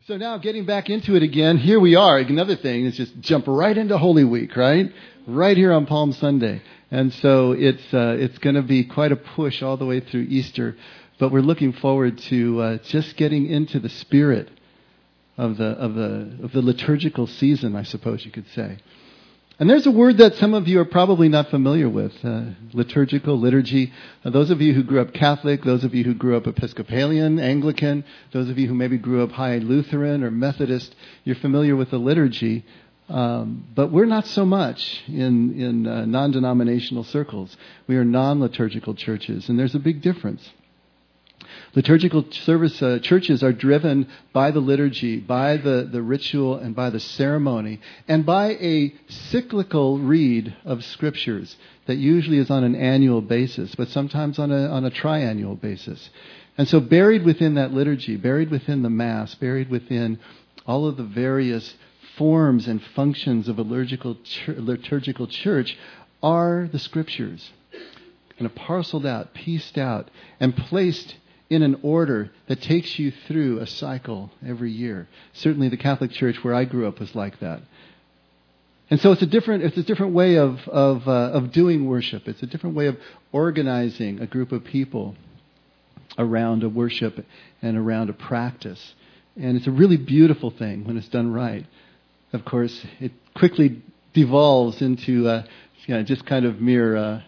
So now getting back into it again, here we are. Another thing is just jump right into Holy Week, right? Right here on Palm Sunday. And so it's going to be quite a push all the way through Easter. But we're looking forward to just getting into the spirit of the liturgical season, I suppose you could say. And there's a word that some of you are probably not familiar with, liturgical, liturgy. Those of you who grew up Catholic, those of you who grew up Episcopalian, Anglican, those of you who maybe grew up High Lutheran or Methodist, you're familiar with the liturgy. But we're not so much in non-denominational circles. We are non-liturgical churches, and there's a big difference. Liturgical service churches are driven by the liturgy, by the ritual, and by the ceremony, and by a cyclical read of scriptures that usually is on an annual basis, but sometimes on a triannual basis. And so buried within that liturgy, buried within the Mass, buried within all of the various forms and functions of a liturgical church are the scriptures, kind of parceled out, pieced out, and placed in an order that takes you through a cycle every year. Certainly the Catholic Church where I grew up was like that. And so it's a different way of doing worship. It's a different way of organizing a group of people around a worship and around a practice. And it's a really beautiful thing when it's done right. Of course, it quickly devolves into just kind of mere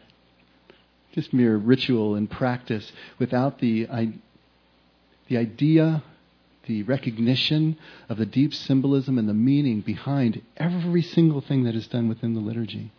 ritual and practice without the idea, the recognition of the deep symbolism and the meaning behind every single thing that is done within the liturgy.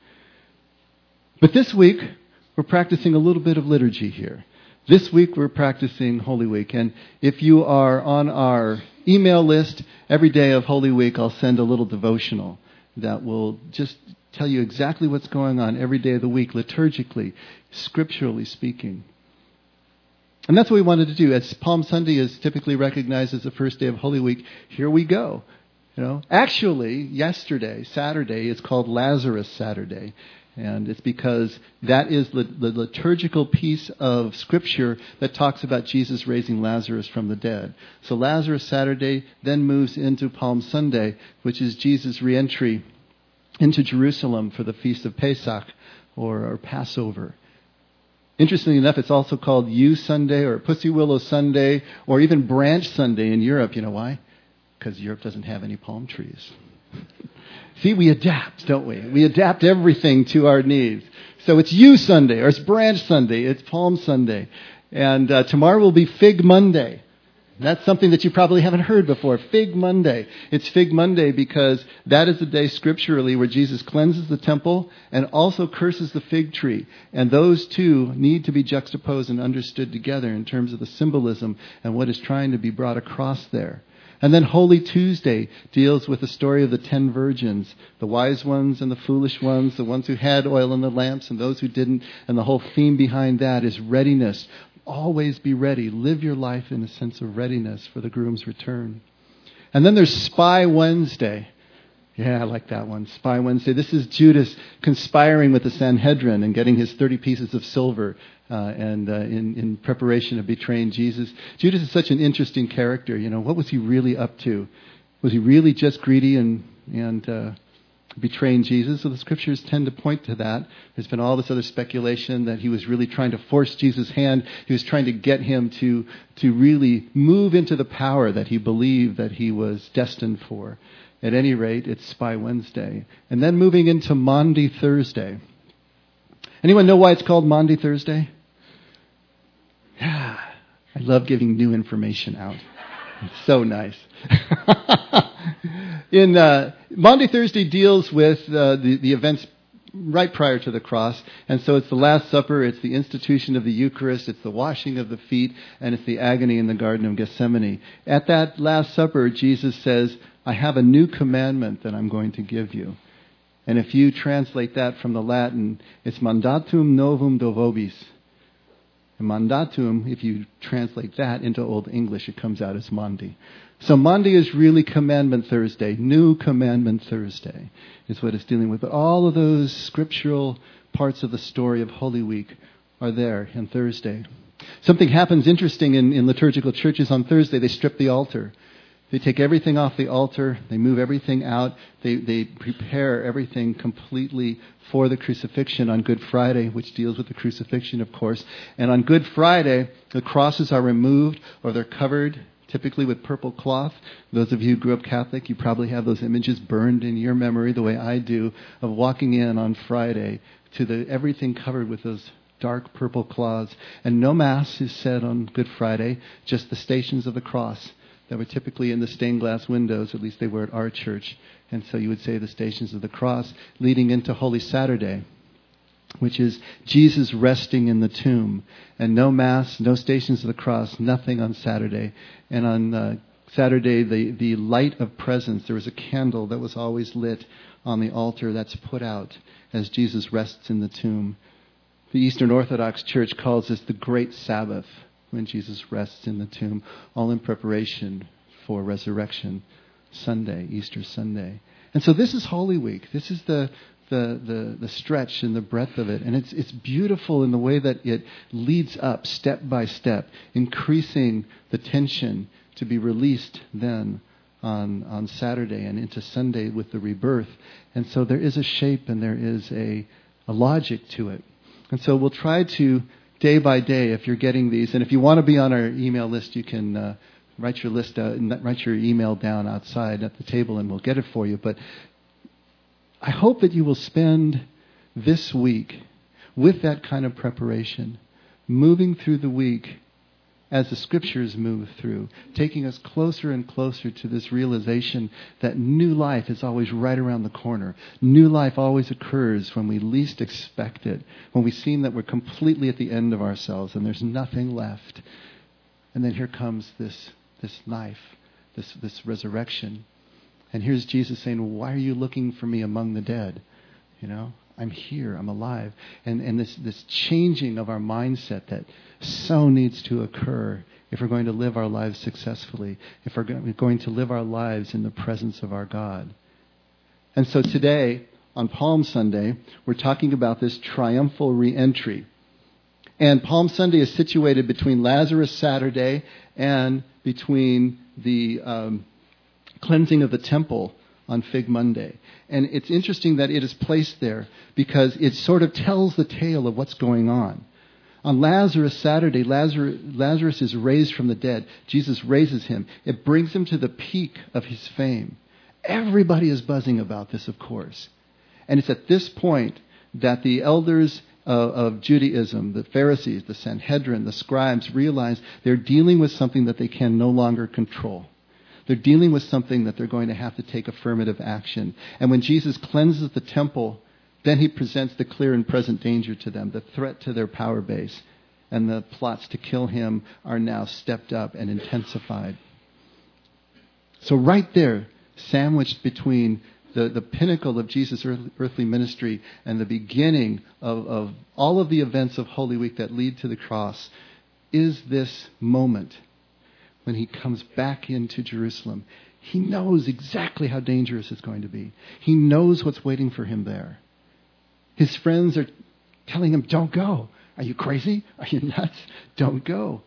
But this week, we're practicing a little bit of liturgy here. This week, we're practicing Holy Week. And if you are on our email list, every day of Holy Week, I'll send a little devotional that will just tell you exactly what's going on every day of the week, liturgically, scripturally speaking. And that's what we wanted to do. As Palm Sunday is typically recognized as the first day of Holy Week, here we go. Actually, yesterday, Saturday, is called Lazarus Saturday. And it's because that is the liturgical piece of Scripture that talks about Jesus raising Lazarus from the dead. So Lazarus Saturday then moves into Palm Sunday, which is Jesus' reentry into Jerusalem for the Feast of Pesach or Passover. Interestingly enough, it's also called Yew Sunday or Pussy Willow Sunday or even Branch Sunday in Europe. You know why? Because Europe doesn't have any palm trees. See, we adapt, don't we? We adapt everything to our needs. So it's Yew Sunday or it's Branch Sunday, it's Palm Sunday. And tomorrow will be Fig Monday. That's something that you probably haven't heard before, Fig Monday. It's Fig Monday because that is the day scripturally where Jesus cleanses the temple and also curses the fig tree. And those two need to be juxtaposed and understood together in terms of the symbolism and what is trying to be brought across there. And then Holy Tuesday deals with the story of the 10 virgins, the wise ones and the foolish ones, the ones who had oil in the lamps and those who didn't. And the whole theme behind that is readiness. Always be ready. Live your life in a sense of readiness for the groom's return. And then there's Spy Wednesday. Yeah, I like that one. Spy Wednesday. This is Judas conspiring with the Sanhedrin and getting his 30 pieces of silver in preparation of betraying Jesus. Judas is such an interesting character. What was he really up to? Was he really just greedy and betraying Jesus? So the scriptures tend to point to that. There's been all this other speculation that he was really trying to force Jesus' hand. He was trying to get him to really move into the power that he believed that he was destined for. At any rate, it's Spy Wednesday. And then moving into Maundy Thursday. Anyone know why it's called Maundy Thursday? Yeah, I love giving new information out. It's so nice. Maundy Thursday deals with the events right prior to the cross. And so it's the Last Supper, it's the institution of the Eucharist, it's the washing of the feet, and it's the agony in the Garden of Gethsemane. At that Last Supper, Jesus says, I have a new commandment that I'm going to give you. And if you translate that from the Latin, it's mandatum novum do vobis. And mandatum, if you translate that into Old English, it comes out as Maundy. So Maundy is really Commandment Thursday. New Commandment Thursday is what it's dealing with. But all of those scriptural parts of the story of Holy Week are there in Thursday. Something happens interesting in liturgical churches on Thursday. They strip the altar. They take everything off the altar. They move everything out. They prepare everything completely for the crucifixion on Good Friday, which deals with the crucifixion, of course. And on Good Friday, the crosses are removed or they're covered, typically with purple cloth. Those of you who grew up Catholic, you probably have those images burned in your memory the way I do of walking in on Friday to everything covered with those dark purple cloths. And no Mass is said on Good Friday, just the Stations of the Cross that were typically in the stained glass windows, at least they were at our church. And so you would say the Stations of the Cross, leading into Holy Saturday, which is Jesus resting in the tomb. And no Mass, no Stations of the Cross, nothing on Saturday. And on Saturday, the light of presence, there was a candle that was always lit on the altar that's put out as Jesus rests in the tomb. The Eastern Orthodox Church calls this the Great Sabbath, when Jesus rests in the tomb, all in preparation for Resurrection Sunday, Easter Sunday. And so this is Holy Week. This is the stretch and the breadth of it. And it's beautiful in the way that it leads up step by step, increasing the tension to be released then on Saturday and into Sunday with the rebirth. And so there is a shape and there is a logic to it. And so we'll try to, day by day, if you're getting these, and if you want to be on our email list, you can write your list out and write your email down outside at the table and we'll get it for you. But I hope that you will spend this week with that kind of preparation, moving through the week as the Scriptures move through, taking us closer and closer to this realization that new life is always right around the corner. New life always occurs when we least expect it, when we seem that we're completely at the end of ourselves and there's nothing left. And then here comes this life, this resurrection. And here's Jesus saying, why are you looking for me among the dead? You know, I'm here, I'm alive. And this changing of our mindset that so needs to occur if we're going to live our lives successfully, if we're going to live our lives in the presence of our God. And so today, on Palm Sunday, we're talking about this triumphal re-entry. And Palm Sunday is situated between Lazarus Saturday and between the cleansing of the temple on Fig Monday. And it's interesting that it is placed there because it sort of tells the tale of what's going on. On Lazarus Saturday, Lazarus is raised from the dead. Jesus raises him. It brings him to the peak of his fame. Everybody is buzzing about this, of course. And it's at this point that the elders of Judaism, the Pharisees, the Sanhedrin, the scribes, realize they're dealing with something that they can no longer control. They're dealing with something that they're going to have to take affirmative action. And when Jesus cleanses the temple, then he presents the clear and present danger to them, the threat to their power base. And the plots to kill him are now stepped up and intensified. So right there, sandwiched between the pinnacle of Jesus' earthly ministry and the beginning of all of the events of Holy Week that lead to the cross, is this moment when he comes back into Jerusalem. He knows exactly how dangerous it's going to be. He knows what's waiting for him there. His friends are telling him, don't go. Are you crazy? Are you nuts? Don't go.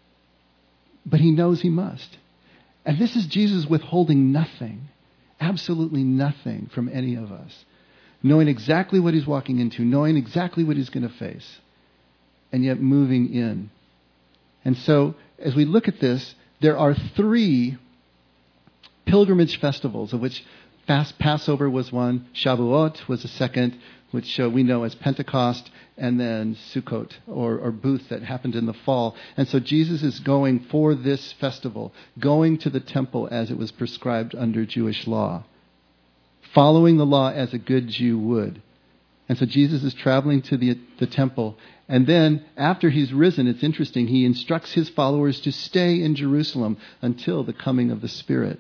But he knows he must. And this is Jesus withholding nothing, absolutely nothing from any of us. Knowing exactly what he's walking into, knowing exactly what he's going to face, and yet moving in. And so, as we look at this, there are 3 pilgrimage festivals, of which Passover was one, Shavuot was a second, which we know as Pentecost, and then Sukkot, or Booth, that happened in the fall. And so Jesus is going for this festival, going to the temple as it was prescribed under Jewish law, following the law as a good Jew would. And so Jesus is traveling to the temple. And then, after he's risen, it's interesting, he instructs his followers to stay in Jerusalem until the coming of the Spirit.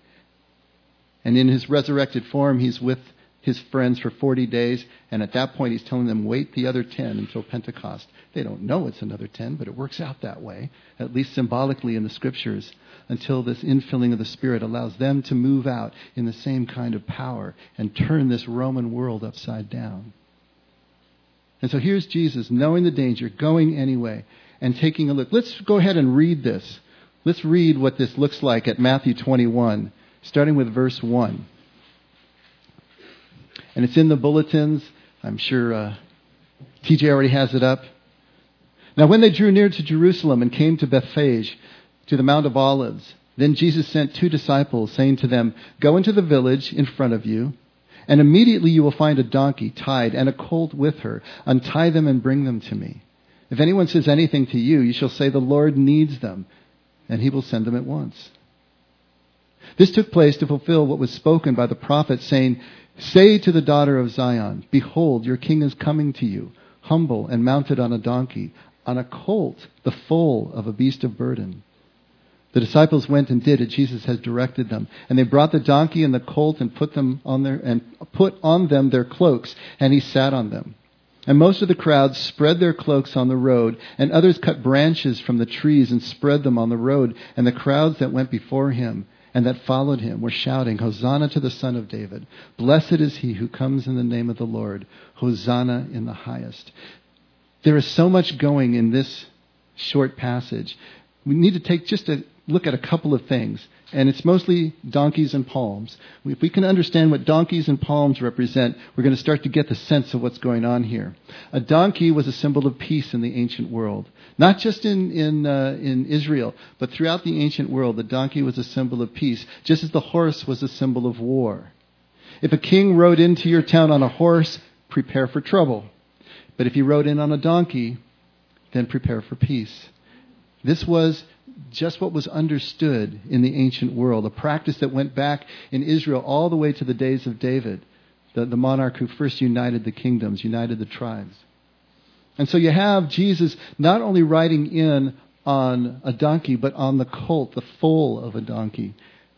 And in his resurrected form, he's with his friends for 40 days. And at that point, he's telling them, wait the other 10 until Pentecost. They don't know it's another 10, but it works out that way, at least symbolically in the Scriptures, until this infilling of the Spirit allows them to move out in the same kind of power and turn this Roman world upside down. And so here's Jesus, knowing the danger, going anyway, and taking a look. Let's go ahead and read this. Let's read what this looks like at Matthew 21, starting with verse 1. And it's in the bulletins. I'm sure TJ already has it up. Now when they drew near to Jerusalem and came to Bethphage, to the Mount of Olives, then Jesus sent 2 disciples, saying to them, "Go into the village in front of you, and immediately you will find a donkey tied and a colt with her. Untie them and bring them to me. If anyone says anything to you, you shall say, 'The Lord needs them,' and he will send them at once." This took place to fulfill what was spoken by the prophet, saying, "Say to the daughter of Zion, behold, your king is coming to you, humble and mounted on a donkey, on a colt, the foal of a beast of burden." The disciples went and did as Jesus had directed them, and they brought the donkey and the colt and put on them their cloaks, and he sat on them. And most of the crowd spread their cloaks on the road, and others cut branches from the trees and spread them on the road. And the crowds that went before him and that followed him were shouting, "Hosanna to the Son of David! Blessed is he who comes in the name of the Lord! Hosanna in the highest!" There is so much going in this short passage. We need to take just a look at a couple of things, and it's mostly donkeys and palms. If we can understand what donkeys and palms represent, we're going to start to get the sense of what's going on here. A donkey was a symbol of peace in the ancient world. Not just in Israel, but throughout the ancient world, the donkey was a symbol of peace, just as the horse was a symbol of war. If a king rode into your town on a horse, prepare for trouble. But if he rode in on a donkey, then prepare for peace. This was just what was understood in the ancient world, a practice that went back in Israel all the way to the days of David, the monarch who first united the kingdoms, united the tribes. And so you have Jesus not only riding in on a donkey, but on the colt, the foal of a donkey,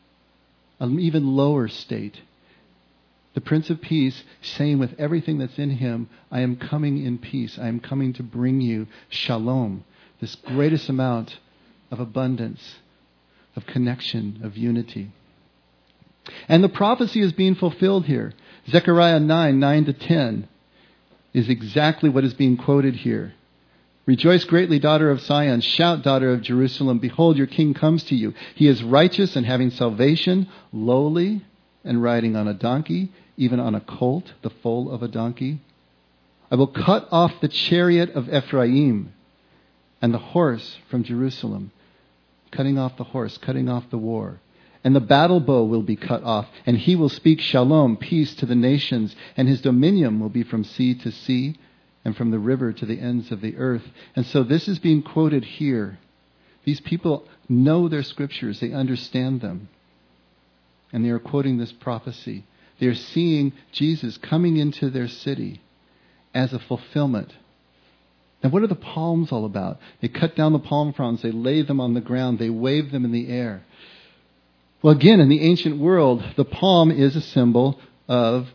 an even lower state. The Prince of Peace saying with everything that's in him, "I am coming in peace. I am coming to bring you shalom," this greatest amount of abundance, of connection, of unity. And the prophecy is being fulfilled here. Zechariah 9:9-10 is exactly what is being quoted here. "Rejoice greatly, daughter of Zion. Shout, daughter of Jerusalem. Behold, your king comes to you. He is righteous and having salvation, lowly and riding on a donkey, even on a colt, the foal of a donkey. I will cut off the chariot of Ephraim and the horse from Jerusalem." Cutting off the horse, cutting off the war. "And the battle bow will be cut off, and he will speak shalom, peace to the nations, and his dominion will be from sea to sea, and from the river to the ends of the earth." And so this is being quoted here. These people know their scriptures, they understand them. And they are quoting this prophecy. They are seeing Jesus coming into their city as a fulfillment. Now, what are the palms all about? They cut down the palm fronds, they lay them on the ground, they wave them in the air. Well, again, in the ancient world, the palm is a symbol of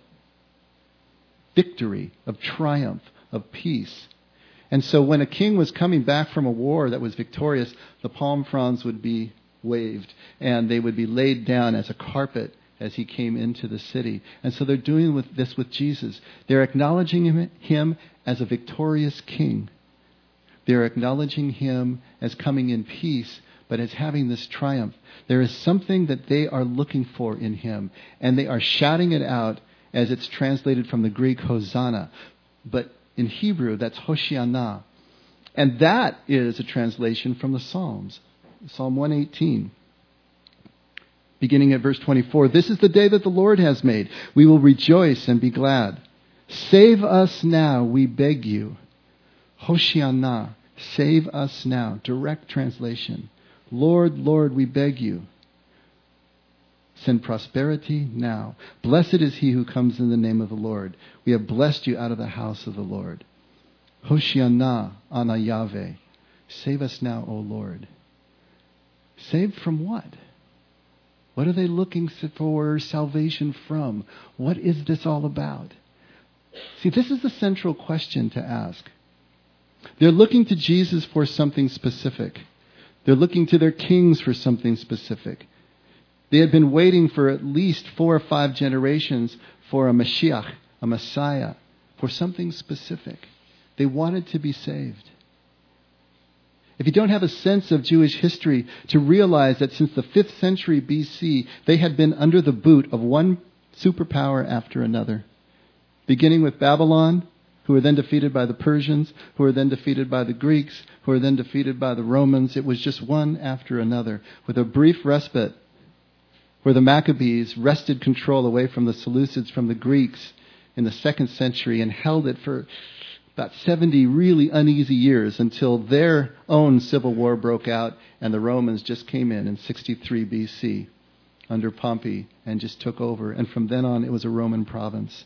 victory, of triumph, of peace. And so when a king was coming back from a war that was victorious, the palm fronds would be waved, and they would be laid down as a carpet as he came into the city. And so they're doing this with Jesus. They're acknowledging him as a victorious king. They're acknowledging him as coming in peace, but as having this triumph. There is something that they are looking for in him, and they are shouting it out as it's translated from the Greek Hosanna. But in Hebrew, that's Hoshiana. And that is a translation from the Psalms. Psalm 118. Beginning at verse 24, "This is the day that the Lord has made. We will rejoice and be glad. Save us now, we beg you." Hoshiana, save us now. Direct translation. "Lord, Lord, we beg you. Send prosperity now. Blessed is he who comes in the name of the Lord. We have blessed you out of the house of the Lord." Hoshiana ana Yahweh. Save us now, O Lord. Saved from what? What are they looking for salvation from? What is this all about? See, this is the central question to ask. They're looking to Jesus for something specific. They're looking to their kings for something specific. They had been waiting for at least 4 or 5 generations for a Mashiach, a Messiah, for something specific. They wanted to be saved. If you don't have a sense of Jewish history, to realize that since the 5th century BC, they had been under the boot of one superpower after another. Beginning with Babylon, who were then defeated by the Persians, who were then defeated by the Greeks, who were then defeated by the Romans. It was just one after another, with a brief respite where the Maccabees wrested control away from the Seleucids, from the Greeks in the 2nd century, and held it for about 70 really uneasy years until their own civil war broke out and the Romans just came in 63 BC under Pompey and just took over. And from then on, it was a Roman province.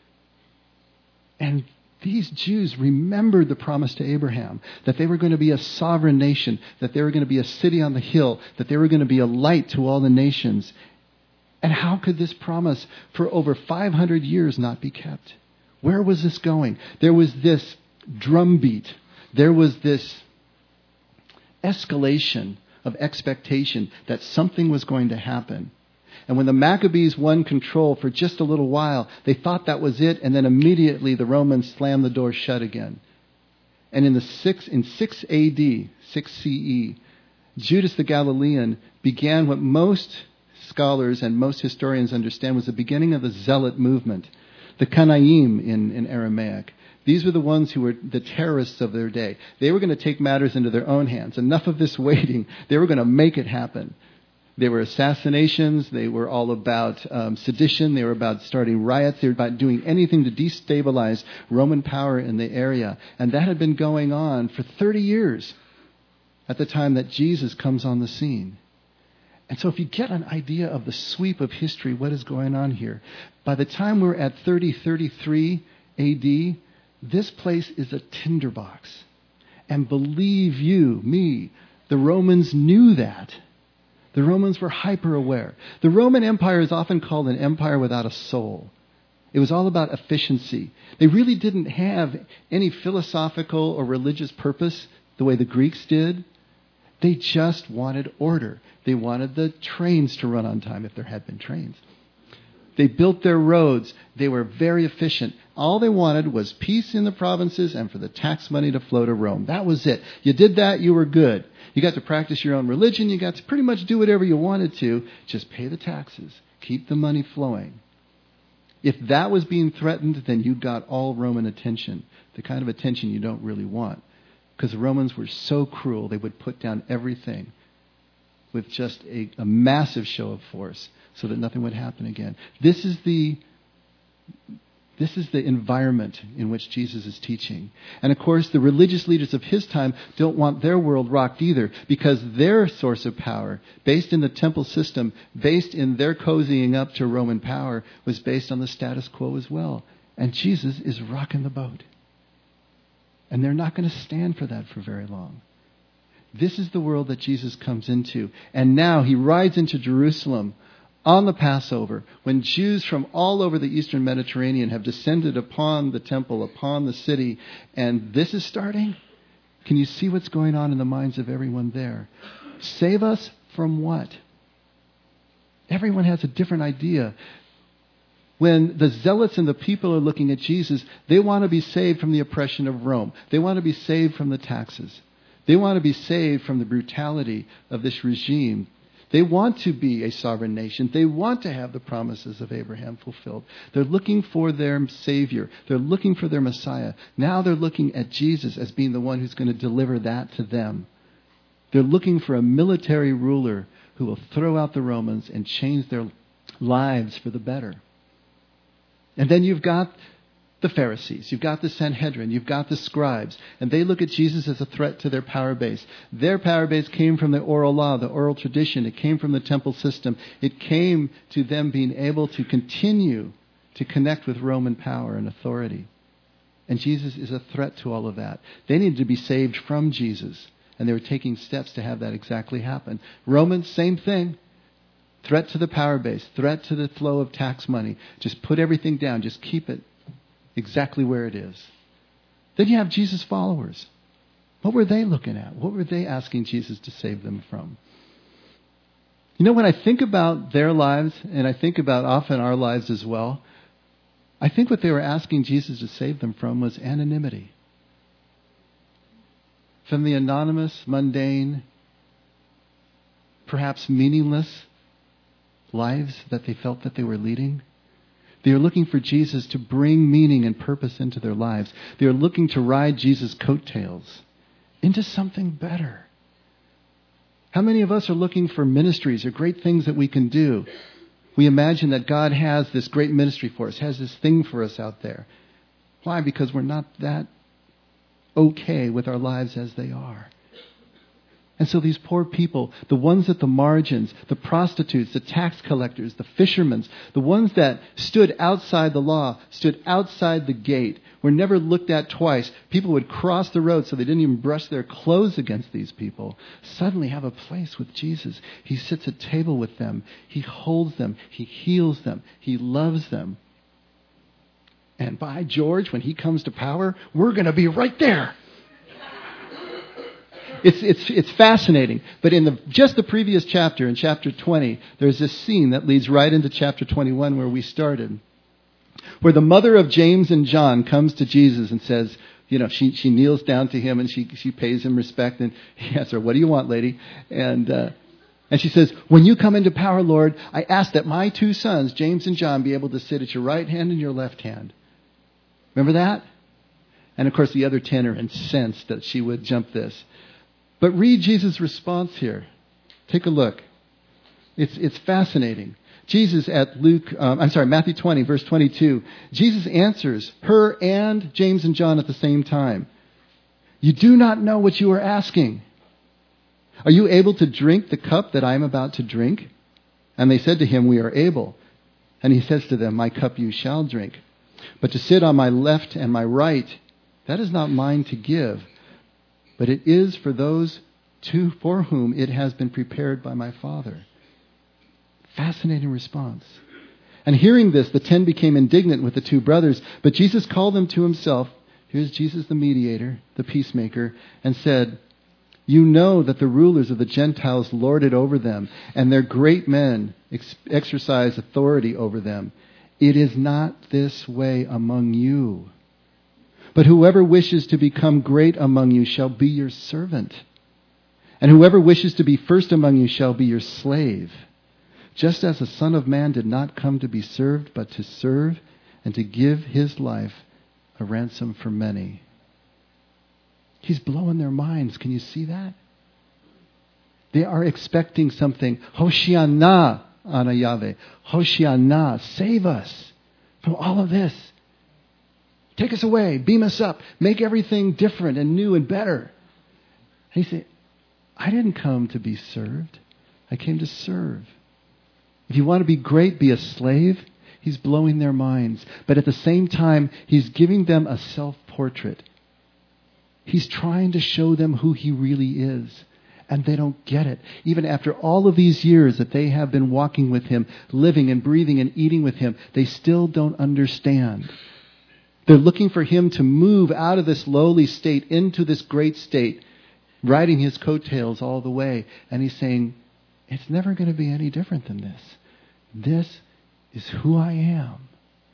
And these Jews remembered the promise to Abraham, that they were going to be a sovereign nation, that they were going to be a city on the hill, that they were going to be a light to all the nations. And how could this promise for over 500 years not be kept? Where was this going? There was this drumbeat. There was this escalation of expectation that something was going to happen. And when the Maccabees won control for just a little while, they thought that was it, and then immediately the Romans slammed the door shut again. And in 6 AD, 6 CE, Judas the Galilean began what most scholars and most historians understand was the beginning of the Zealot movement, the Kanaim in Aramaic. These were the ones who were the terrorists of their day. They were going to take matters into their own hands. Enough of this waiting. They were going to make it happen. They were assassinations. They were all about sedition. They were about starting riots. They were about doing anything to destabilize Roman power in the area. And that had been going on for 30 years at the time that Jesus comes on the scene. And so if you get an idea of the sweep of history, what is going on here, by the time we're at 33 AD, this place is a tinderbox. And believe you, me, the Romans knew that. The Romans were hyper aware. The Roman Empire is often called an empire without a soul. It was all about efficiency. They really didn't have any philosophical or religious purpose the way the Greeks did. They just wanted order. They wanted the trains to run on time if there had been trains. They built their roads. They were very efficient. All they wanted was peace in the provinces and for the tax money to flow to Rome. That was it. You did that, you were good. You got to practice your own religion. You got to pretty much do whatever you wanted to. Just pay the taxes. Keep the money flowing. If that was being threatened, then you got all Roman attention, the kind of attention you don't really want. Because the Romans were so cruel, they would put down everything with just a massive show of force so that nothing would happen again. This is the environment in which Jesus is teaching. And of course, the religious leaders of his time don't want their world rocked either, because their source of power, based in the temple system, based in their cozying up to Roman power, was based on the status quo as well. And Jesus is rocking the boat. And they're not going to stand for that for very long. This is the world that Jesus comes into. And now he rides into Jerusalem on the Passover, when Jews from all over the Eastern Mediterranean have descended upon the temple, upon the city, and this is starting. Can you see what's going on in the minds of everyone there? Save us from what? Everyone has a different idea. When the zealots and the people are looking at Jesus, they want to be saved from the oppression of Rome. They want to be saved from the taxes. They want to be saved from the brutality of this regime. They want to be a sovereign nation. They want to have the promises of Abraham fulfilled. They're looking for their Savior. They're looking for their Messiah. Now they're looking at Jesus as being the one who's going to deliver that to them. They're looking for a military ruler who will throw out the Romans and change their lives for the better. And then you've got the Pharisees, you've got the Sanhedrin, you've got the scribes, and they look at Jesus as a threat to their power base. Their power base came from the oral law, the oral tradition. It came from the temple system. It came to them being able to continue to connect with Roman power and authority. And Jesus is a threat to all of that. They needed to be saved from Jesus, and they were taking steps to have that exactly happen. Romans, same thing. Threat to the power base, threat to the flow of tax money. Just put everything down. Just keep it exactly where it is. Then you have Jesus' followers. What were they looking at? What were they asking Jesus to save them from? You know, when I think about their lives, and I think about often our lives as well, I think what they were asking Jesus to save them from was anonymity. from the anonymous, mundane, perhaps meaningless lives that they felt that they were leading. They are looking for Jesus to bring meaning and purpose into their lives. They are looking to ride Jesus' coattails into something better. How many of us are looking for ministries or great things that we can do? We imagine that God has this great ministry for us, has this thing for us out there. Why? Because we're not that okay with our lives as they are. And so these poor people, the ones at the margins, the prostitutes, the tax collectors, the fishermen, the ones that stood outside the law, stood outside the gate, were never looked at twice. People would cross the road so they didn't even brush their clothes against these people. Suddenly have a place with Jesus. He sits at table with them. He holds them. He heals them. He loves them. And by George, when he comes to power, we're going to be right there. It's fascinating. But in just the previous chapter, in chapter 20, there's this scene that leads right into chapter 21 where we started, where the mother of James and John comes to Jesus and says, she kneels down to him and she pays him respect. And he asks her, "What do you want, lady?" And she says, "When you come into power, Lord, I ask that my two sons, James and John, be able to sit at your right hand and your left hand." Remember that? And of course the other 10 are incensed that she would jump this. But read Jesus' response here. Take a look. It's fascinating. Jesus at Matthew 20, verse 22. Jesus answers her and James and John at the same time. "You do not know what you are asking. Are you able to drink the cup that I am about to drink?" And they said to him, "We are able." And he says to them, "My cup you shall drink. But to sit on my left and my right, that is not mine to give, but it is for those for whom it has been prepared by my Father." Fascinating response. And hearing this, the 10 became indignant with the two brothers, but Jesus called them to himself. Here's Jesus the mediator, the peacemaker, and said, "You know that the rulers of the Gentiles lord it over them, and their great men exercise authority over them. It is not this way among you. But whoever wishes to become great among you shall be your servant. And whoever wishes to be first among you shall be your slave. Just as the Son of Man did not come to be served, but to serve and to give his life a ransom for many." He's blowing their minds. Can you see that? They are expecting something. Hoshiana, Ana Yahweh. Hoshiana, save us from all of this. Take us away, beam us up, make everything different and new and better. And he said, "I didn't come to be served. I came to serve." If you want to be great, be a slave. He's blowing their minds. But at the same time, he's giving them a self-portrait. He's trying to show them who he really is. And they don't get it. Even after all of these years that they have been walking with him, living and breathing and eating with him, they still don't understand. They're looking for him to move out of this lowly state into this great state, riding his coattails all the way. And he's saying, it's never going to be any different than this. This is who I am.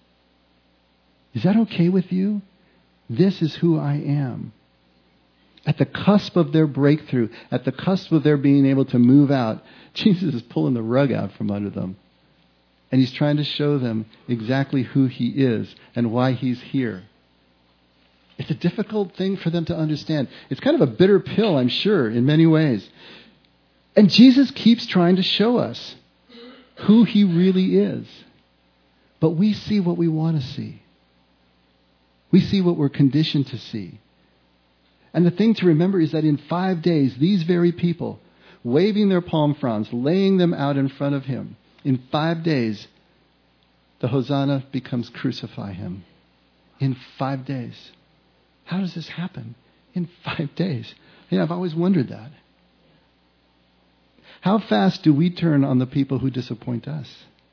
Is that okay with you? This is who I am. At the cusp of their breakthrough, at the cusp of their being able to move out, Jesus is pulling the rug out from under them. And he's trying to show them exactly who he is and why he's here. It's a difficult thing for them to understand. It's kind of a bitter pill, I'm sure, in many ways. And Jesus keeps trying to show us who he really is. But we see what we want to see. We see what we're conditioned to see. And the thing to remember is that in 5 days, these very people, waving their palm fronds, laying them out in front of him, in 5 days, the Hosanna becomes crucify him. In 5 days. How does this happen? In 5 days. I've always wondered that. How fast do we turn on the people who disappoint us?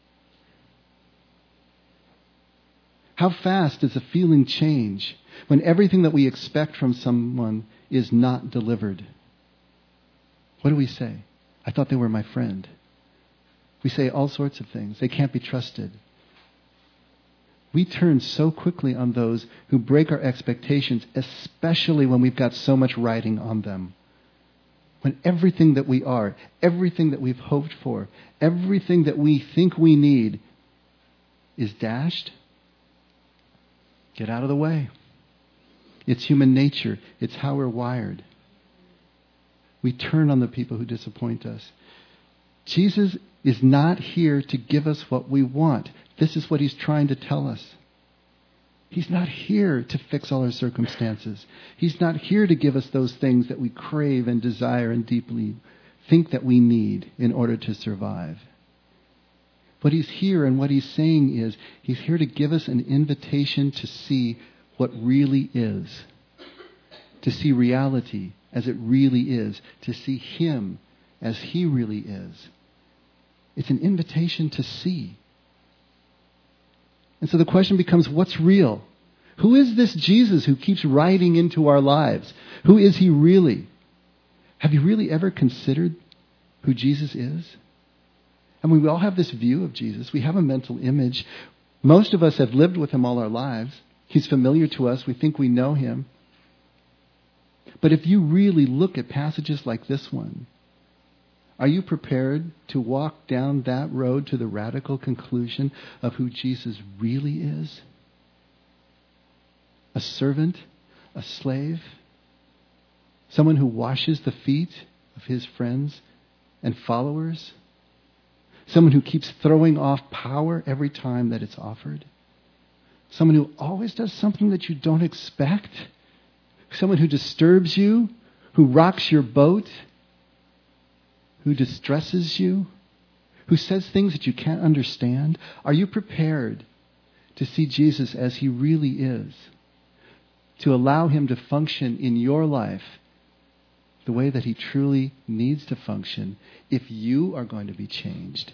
How fast does a feeling change when everything that we expect from someone is not delivered? What do we say? I thought they were my friend. We say all sorts of things. They can't be trusted. we turn so quickly on those who break our expectations, especially when we've got so much riding on them. When everything that we are, everything that we've hoped for, everything that we think we need is dashed, get out of the way. It's human nature. It's how we're wired. We turn on the people who disappoint us. Jesus is not here to give us what we want. This is what he's trying to tell us. He's not here to fix all our circumstances. He's not here to give us those things that we crave and desire and deeply think that we need in order to survive. What he's here and what he's saying is he's here to give us an invitation to see what really is, to see reality as it really is, to see him as he really is. It's an invitation to see. And so the question becomes, what's real? Who is this Jesus who keeps riding into our lives? Who is he really? Have you really ever considered who Jesus is? I mean, we all have this view of Jesus. We have a mental image. Most of us have lived with him all our lives. He's familiar to us. We think we know him. But if you really look at passages like this one, are you prepared to walk down that road to the radical conclusion of who Jesus really is? A servant, a slave, someone who washes the feet of his friends and followers, someone who keeps throwing off power every time that it's offered, someone who always does something that you don't expect, someone who disturbs you, who rocks your boat, who distresses you, who says things that you can't understand. Are you prepared to see Jesus as he really is? To allow him to function in your life the way that he truly needs to function if you are going to be changed?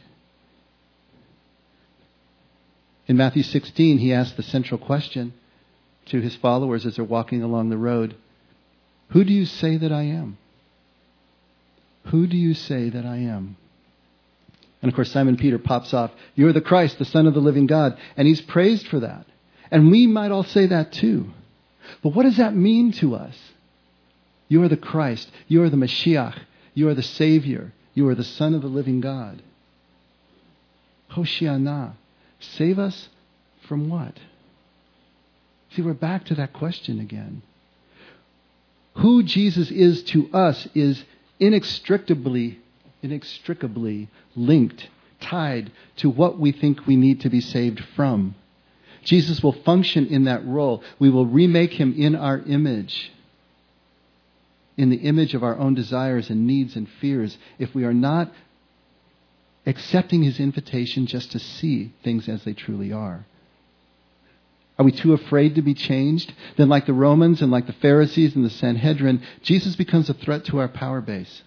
In Matthew 16, he asked the central question to his followers as they're walking along the road. Who do you say that I am? Who do you say that I am? And of course, Simon Peter pops off, you're the Christ, the Son of the living God. And he's praised for that. And we might all say that too. But what does that mean to us? You are the Christ. You are the Mashiach. You are the Savior. You are the Son of the living God. Hoshiana. Save us from what? See, we're back to that question again. Who Jesus is to us is inextricably linked, tied to what we think we need to be saved from. Jesus will function in that role. We will remake him in our image, in the image of our own desires and needs and fears, if we are not accepting his invitation just to see things as they truly are. Are we too afraid to be changed? Then like the Romans and like the Pharisees and the Sanhedrin, Jesus becomes a threat to our power base.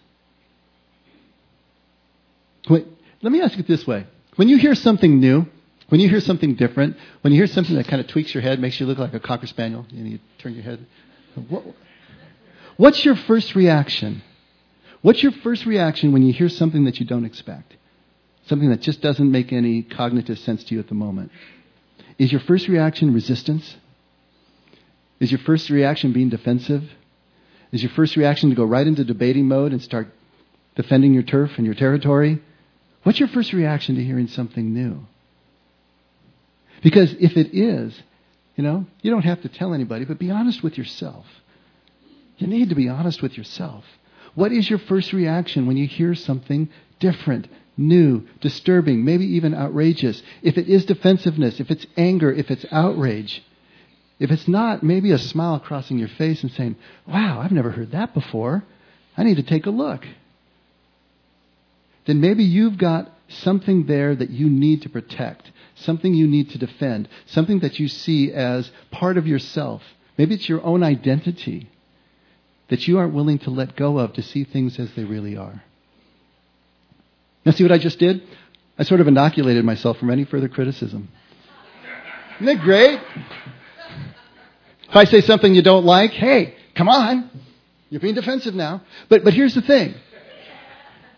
Wait, let me ask it this way. When you hear something new, when you hear something different, when you hear something that kind of tweaks your head, makes you look like a Cocker Spaniel, and you turn your head, what's your first reaction? What's your first reaction when you hear something that you don't expect? Something that just doesn't make any cognitive sense to you at the moment. Is your first reaction resistance? Is your first reaction being defensive? Is your first reaction to go right into debating mode and start defending your turf and your territory? What's your first reaction to hearing something new? Because if it is, you don't have to tell anybody, but be honest with yourself. You need to be honest with yourself. What is your first reaction when you hear something different, new, disturbing, maybe even outrageous? If it is defensiveness, if it's anger, if it's outrage, if it's not, maybe a smile crossing your face and saying, wow, I've never heard that before. I need to take a look. Then maybe you've got something there that you need to protect, something you need to defend, something that you see as part of yourself. Maybe it's your own identity that you aren't willing to let go of to see things as they really are. Now, see what I just did? I sort of inoculated myself from any further criticism. Isn't that great? If I say something you don't like, hey, come on. You're being defensive now. But here's the thing.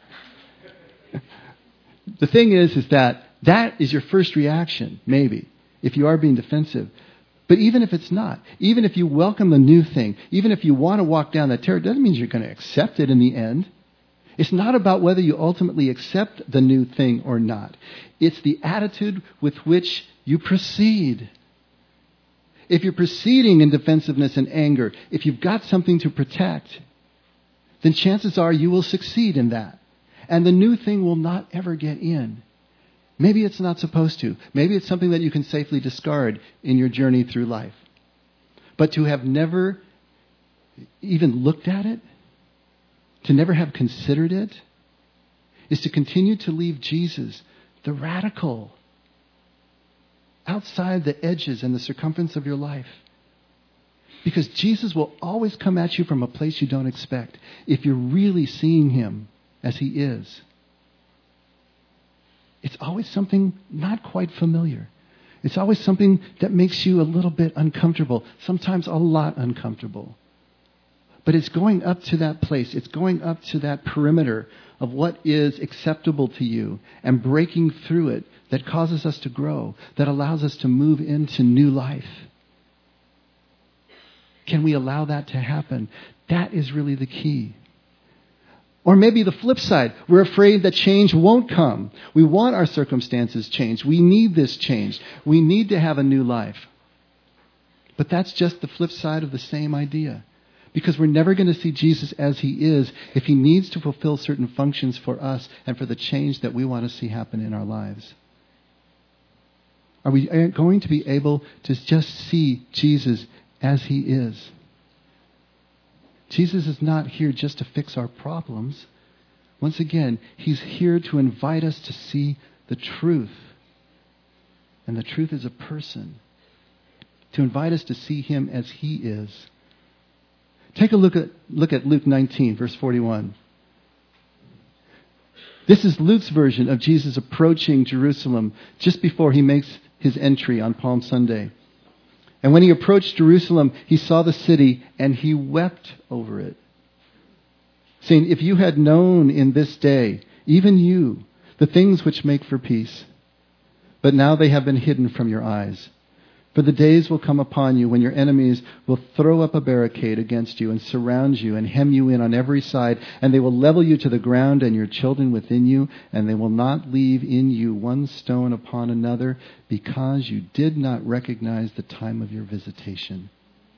The thing is that is your first reaction, maybe. if you are being defensive. But even if it's not, even if you welcome the new thing, even if you want to walk down that territory, it doesn't mean you're going to accept it in the end. It's not about whether you ultimately accept the new thing or not. It's the attitude with which you proceed. If you're proceeding in defensiveness and anger, if you've got something to protect, then chances are you will succeed in that. And the new thing will not ever get in. Maybe it's not supposed to. Maybe it's something that you can safely discard in your journey through life. But to have never even looked at it, to never have considered it, is to continue to leave Jesus, the radical, outside the edges and the circumference of your life. Because Jesus will always come at you from a place you don't expect if you're really seeing him as he is. It's always something not quite familiar. It's always something that makes you a little bit uncomfortable, sometimes a lot uncomfortable. But it's going up to that place. It's going up to that perimeter of what is acceptable to you and breaking through it that causes us to grow, that allows us to move into new life. Can we allow that to happen? That is really the key. Or maybe the flip side. We're afraid that change won't come. We want our circumstances changed. We need this changed. We need to have a new life. But that's just the flip side of the same idea. Because we're never going to see Jesus as he is if he needs to fulfill certain functions for us and for the change that we want to see happen in our lives. Are we going to be able to just see Jesus as he is? Jesus is not here just to fix our problems. Once again, he's here to invite us to see the truth. And the truth is a person. To invite us to see him as he is. Take a look at Luke 19, verse 41. This is Luke's version of Jesus approaching Jerusalem just before he makes his entry on Palm Sunday. And when he approached Jerusalem, he saw the city and he wept over it, saying, "If you had known in this day, even you, the things which make for peace, but now they have been hidden from your eyes. For the days will come upon you when your enemies will throw up a barricade against you and surround you and hem you in on every side, and they will level you to the ground and your children within you, and they will not leave in you one stone upon another, because you did not recognize the time of your visitation."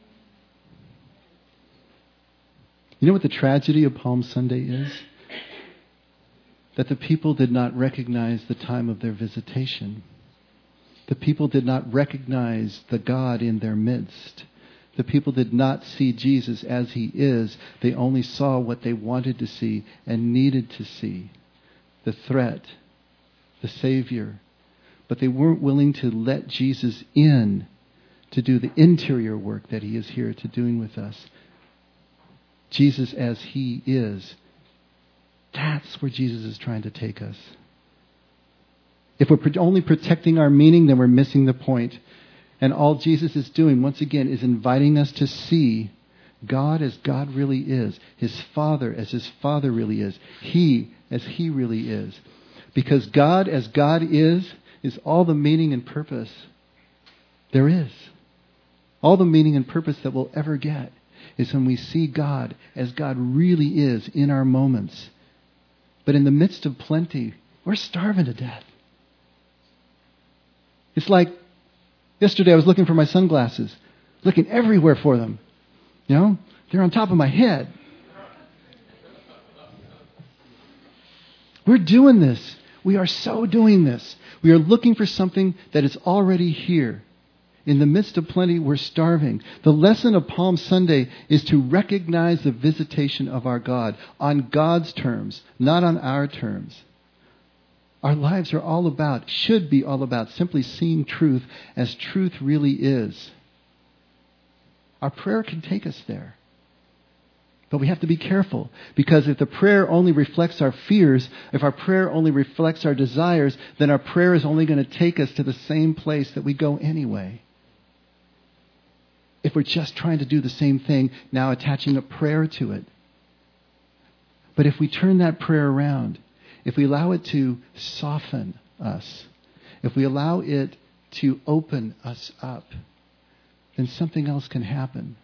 You know what the tragedy of Palm Sunday is? That the people did not recognize the time of their visitation. The people did not recognize the God in their midst. The people did not see Jesus as he is. They only saw what they wanted to see and needed to see. The threat, the Savior. But they weren't willing to let Jesus in to do the interior work that he is here to doing with us. Jesus as he is. That's where Jesus is trying to take us. If we're only protecting our meaning, then we're missing the point. And all Jesus is doing, once again, is inviting us to see God as God really is. His Father as his Father really is. He as he really is. Because God as God is all the meaning and purpose there is. All the meaning and purpose that we'll ever get is when we see God as God really is in our moments. But in the midst of plenty, we're starving to death. It's like yesterday I was looking for my sunglasses, looking everywhere for them. You know, they're on top of my head. We're doing this. We are so doing this. We are looking for something that is already here. In the midst of plenty, we're starving. The lesson of Palm Sunday is to recognize the visitation of our God on God's terms, not on our terms. Our lives should be all about simply seeing truth as truth really is. Our prayer can take us there. But we have to be careful, because if the prayer only reflects our fears, if our prayer only reflects our desires, then our prayer is only going to take us to the same place that we go anyway. If we're just trying to do the same thing, now attaching a prayer to it. But if we turn that prayer around, if we allow it to soften us, if we allow it to open us up, then something else can happen.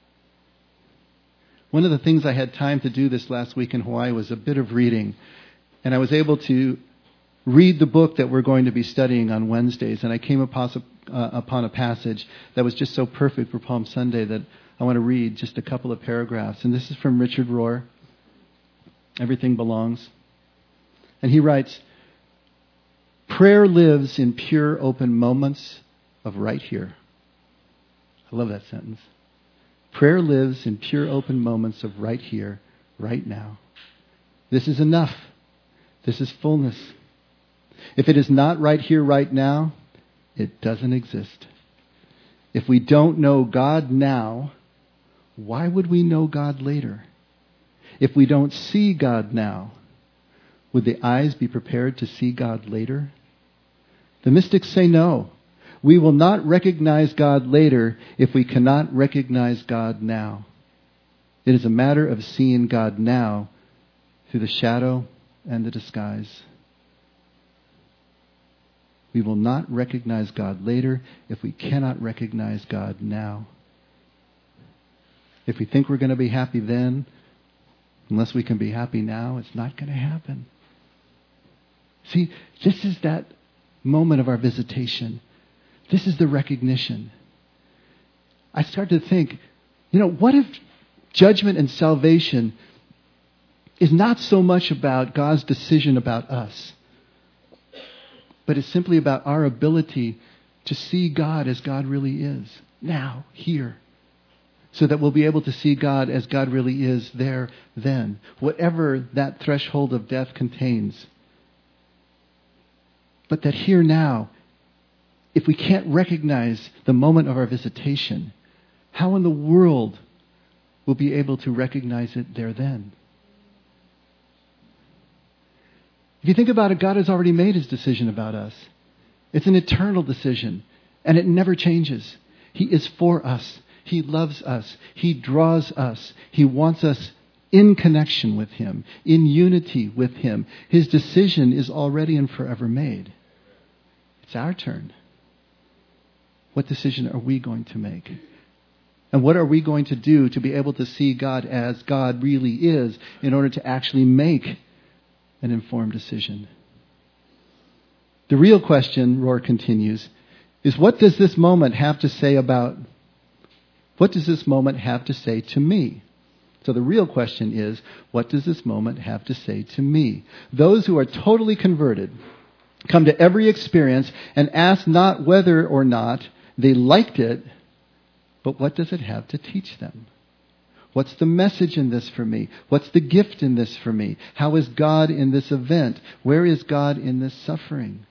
One of the things I had time to do this last week in Hawaii was a bit of reading. And I was able to read the book that we're going to be studying on Wednesdays. And I came upon a passage that was just so perfect for Palm Sunday that I want to read just a couple of paragraphs. And this is from Richard Rohr, Everything Belongs. And he writes, prayer lives in pure open moments of right here. I love that sentence. Prayer lives in pure open moments of right here, right now. This is enough. This is fullness. If it is not right here, right now, it doesn't exist. If we don't know God now, why would we know God later? If we don't see God now, would the eyes be prepared to see God later? The mystics say no. We will not recognize God later if we cannot recognize God now. It is a matter of seeing God now through the shadow and the disguise. We will not recognize God later if we cannot recognize God now. If we think we're going to be happy then, unless we can be happy now, it's not going to happen. See, this is that moment of our visitation. This is the recognition. I started to think, what if judgment and salvation is not so much about God's decision about us, but it's simply about our ability to see God as God really is, now, here, so that we'll be able to see God as God really is there, then, whatever that threshold of death contains. But that here now, if we can't recognize the moment of our visitation, how in the world will we be able to recognize it there then? If you think about it, God has already made His decision about us. It's an eternal decision, and it never changes. He is for us. He loves us. He draws us. He wants us in connection with Him, in unity with Him. His decision is already and forever made. It's our turn. What decision are we going to make? And what are we going to do to be able to see God as God really is in order to actually make an informed decision? The real question, Rohr continues, is what does this moment have to say to me? So the real question is, what does this moment have to say to me? Those who are totally converted come to every experience and ask not whether or not they liked it, but what does it have to teach them? What's the message in this for me? What's the gift in this for me? How is God in this event? Where is God in this suffering?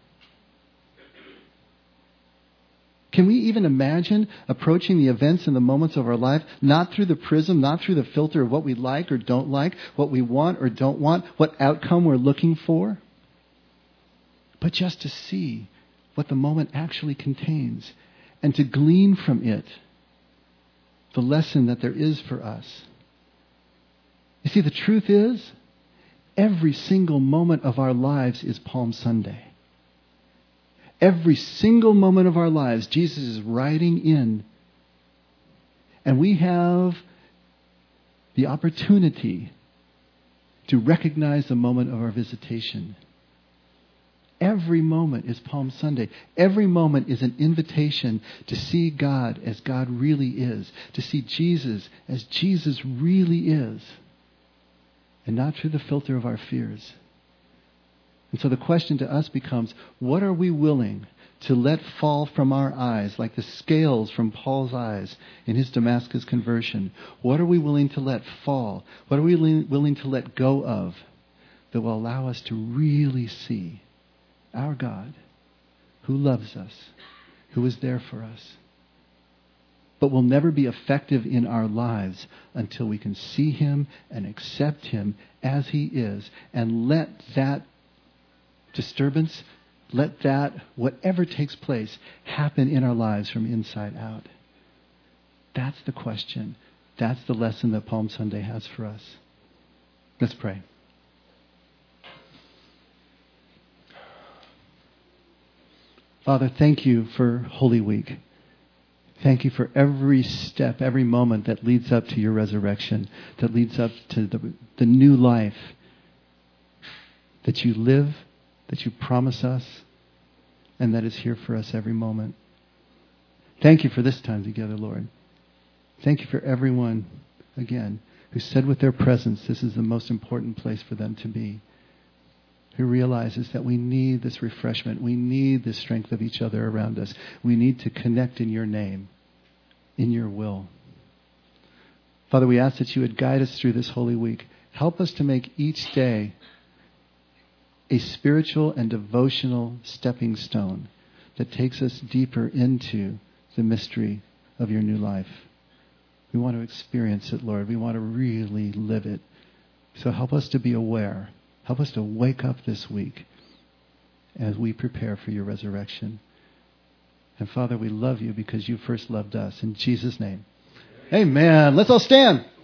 Can we even imagine approaching the events and the moments of our life not through the prism, not through the filter of what we like or don't like, what we want or don't want, what outcome we're looking for, but just to see what the moment actually contains and to glean from it the lesson that there is for us? You see, the truth is, every single moment of our lives is Palm Sunday. Every single moment of our lives, Jesus is riding in. And we have the opportunity to recognize the moment of our visitation. Every moment is Palm Sunday. Every moment is an invitation to see God as God really is, to see Jesus as Jesus really is, and not through the filter of our fears. And so the question to us becomes, what are we willing to let fall from our eyes, like the scales from Paul's eyes in his Damascus conversion? What are we willing to let fall? What are we willing to let go of that will allow us to really see our God, who loves us, who is there for us, but will never be effective in our lives until we can see Him and accept Him as He is, and let that disturbance, let that, whatever takes place, happen in our lives from inside out. That's the question. That's the lesson that Palm Sunday has for us. Let's pray. Father, thank you for Holy Week. Thank you for every step, every moment that leads up to your resurrection, that leads up to the new life that you live, that you promise us, and that is here for us every moment. Thank you for this time together, Lord. Thank you for everyone, again, who said with their presence this is the most important place for them to be, who realizes that we need this refreshment. We need the strength of each other around us. We need to connect in your name, in your will. Father, we ask that you would guide us through this Holy Week. Help us to make each day a spiritual and devotional stepping stone that takes us deeper into the mystery of your new life. We want to experience it, Lord. We want to really live it. So help us to be aware. Help us to wake up this week as we prepare for your resurrection. And Father, we love you because you first loved us. In Jesus' name, amen. Let's all stand.